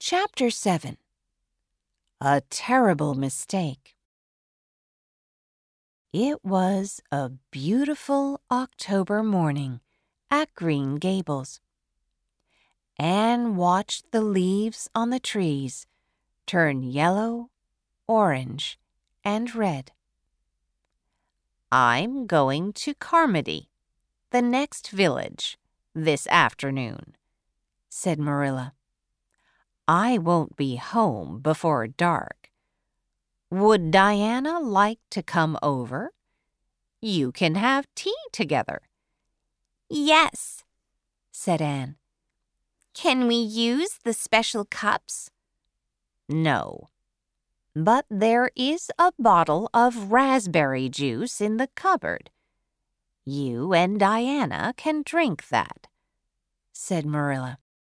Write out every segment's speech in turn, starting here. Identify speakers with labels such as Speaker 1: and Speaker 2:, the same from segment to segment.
Speaker 1: Chapter 7. A Terrible Mistake. It was a beautiful October morning at Green Gables. Anne watched the leaves on the trees turn yellow, orange, and red. "I'm going to Carmody, the next village, this afternoon," said Marilla. "I won't be home before dark. Would Diana like to come over? You can have tea together."
Speaker 2: "Yes,"
Speaker 1: said Anne.
Speaker 2: "Can we use the special cups?"
Speaker 1: "No. But there is a bottle of raspberry juice in the cupboard. You and Diana can drink that," said Marilla.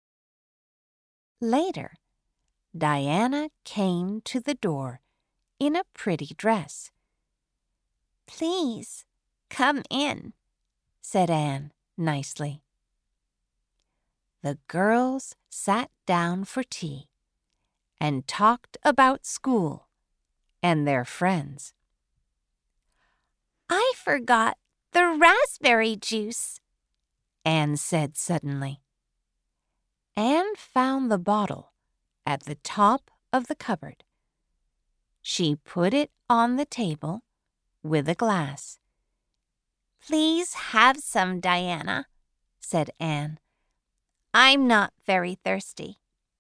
Speaker 1: Later, Diana came to the door in a pretty dress.
Speaker 2: "Please, come in,"
Speaker 1: said Anne nicely. The girls sat down for tea and talked about school and their friends.
Speaker 2: "I forgot the raspberry juice,"
Speaker 1: Anne said suddenly. Anne found the bottle at the top of the cupboard. She put it on the table with a glass.
Speaker 2: "Please have some, Diana,"
Speaker 1: said Anne.
Speaker 2: "I'm not very thirsty."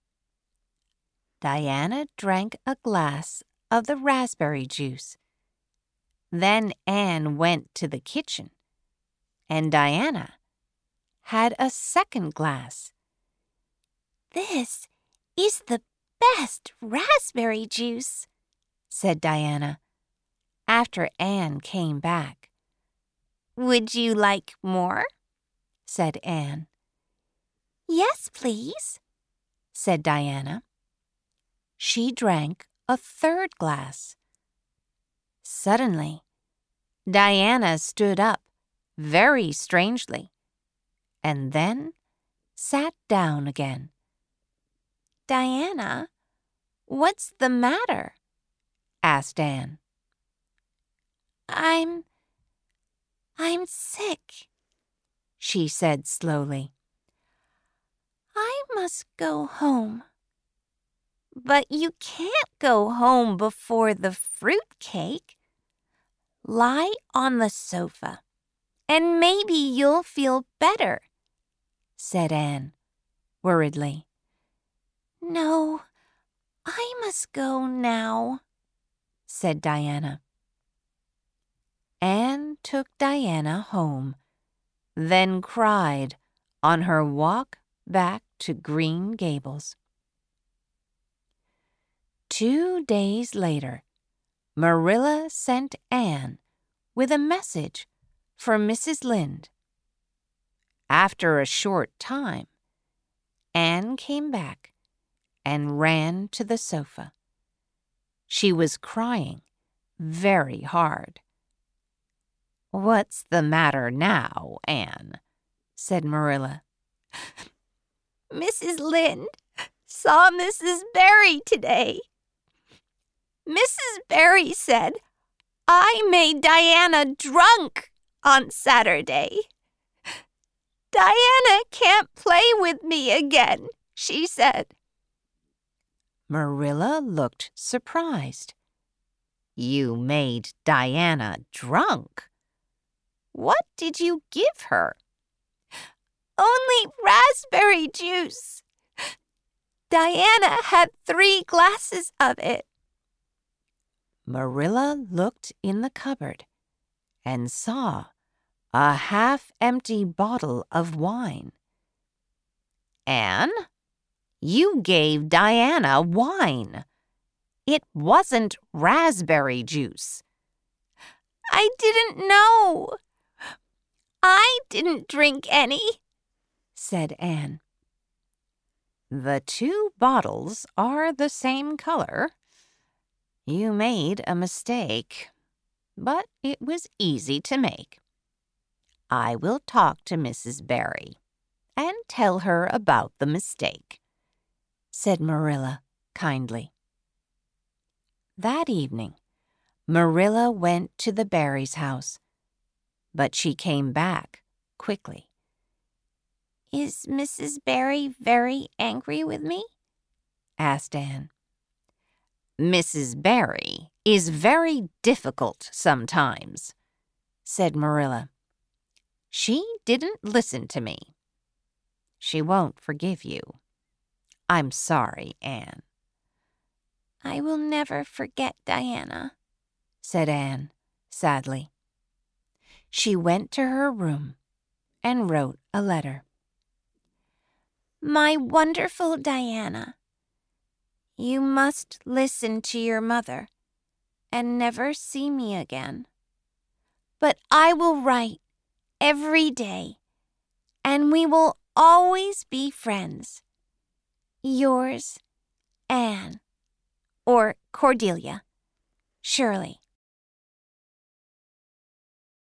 Speaker 1: Diana drank a glass of the raspberry juice. Then Anne went to the kitchen, and Diana had a second glass.
Speaker 2: "This is the best raspberry juice,"
Speaker 1: said Diana, after Anne came back.
Speaker 2: "Would you like more?"
Speaker 1: said Anne.
Speaker 2: "Yes, please,"
Speaker 1: said Diana. She drank a third glass. Suddenly, Diana stood up very strangely and then sat down again.
Speaker 2: "Diana, what's the matter?"
Speaker 1: asked Anne.
Speaker 2: I'm sick,"
Speaker 1: she said slowly.
Speaker 2: "I must go home." "But you can't go home before the fruit cake. Lie on the sofa, and maybe you'll feel better,"
Speaker 1: said Anne, worriedly.
Speaker 2: "No, I must go now,"
Speaker 1: said Diana. Anne took Diana home, then cried on her walk back to Green Gables. 2 days later, Marilla sent Anne with a message for Mrs. Lynde. After a short time, Anne came back and ran to the sofa. She was crying very hard. "What's the matter now, Anne?" said Marilla.
Speaker 2: "Mrs. Lynde saw Mrs. Barry today. Mrs. Barry said I made Diana drunk on Saturday. Diana can't play with me again," she said.
Speaker 1: Marilla looked surprised. "You made Diana drunk? What did you give her?"
Speaker 2: "Only raspberry juice. Diana had 3 glasses of it."
Speaker 1: Marilla looked in the cupboard and saw a half-empty bottle of wine. "Anne, you gave Diana wine. It wasn't raspberry juice."
Speaker 2: "I didn't know. I didn't drink any,"
Speaker 1: said Anne. "The 2 bottles are the same color. You made a mistake, but it was easy to make. I will talk to Mrs. Barry and tell her about the mistake," said Marilla kindly. That evening, Marilla went to the Barrys' house, but she came back quickly.
Speaker 2: Is Mrs. Barry very angry with me?
Speaker 1: Asked Anne. Mrs. Barry is very difficult sometimes, said Marilla. She didn't listen to me. She won't forgive you. I'm sorry, Anne.
Speaker 2: I will never forget Diana,
Speaker 1: said Anne sadly. She went to her room and wrote a letter.
Speaker 2: My wonderful Diana, you must listen to your mother and never see me again. But I will write every day, and we will always be friends. Yours, Anne, or Cordelia, Shirley.